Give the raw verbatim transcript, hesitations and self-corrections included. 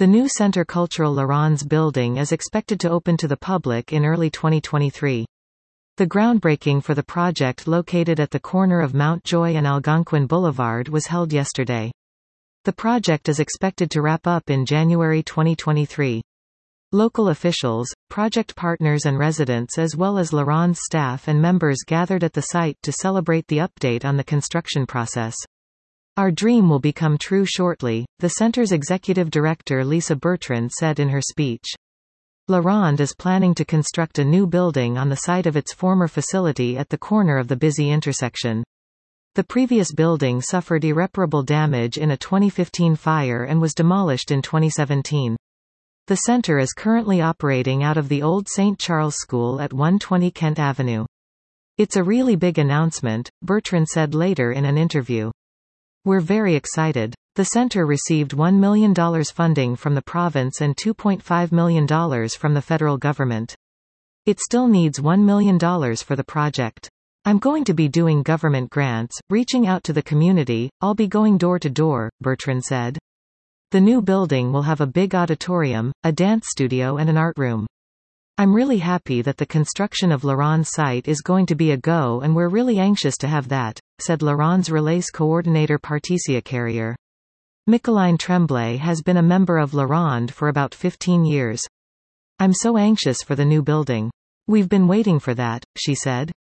The new Centre Culturel Laurens building is expected to open to the public in early twenty twenty-three. The groundbreaking for the project, located at the corner of Mountjoy and Algonquin Boulevard, was held yesterday. The project is expected to wrap up in January twenty twenty-three. Local officials, project partners and residents as well as Laurens staff and members gathered at the site to celebrate the update on the construction process. "Our dream will become true shortly," the center's executive director Lisa Bertrand said in her speech. Laurens is planning to construct a new building on the site of its former facility at the corner of the busy intersection. The previous building suffered irreparable damage in a twenty fifteen fire and was demolished in twenty seventeen. The center is currently operating out of the old Saint Charles School at one twenty Kent Avenue. "It's a really big announcement," Bertrand said later in an interview. "We're very excited. The center received one million dollars funding from the province and two point five million dollars from the federal government. It still needs one million dollars for the project. I'm going to be doing government grants, reaching out to the community, I'll be going door to door," Bertrand said. The new building will have a big auditorium, a dance studio and an art room. "I'm really happy that the construction of Laurens site is going to be a go, and we're really anxious to have that," said Laurens Relays coordinator Patricia Carrier. Micheline Tremblay has been a member of Laurens for about fifteen years. "I'm so anxious for the new building. We've been waiting for that," she said.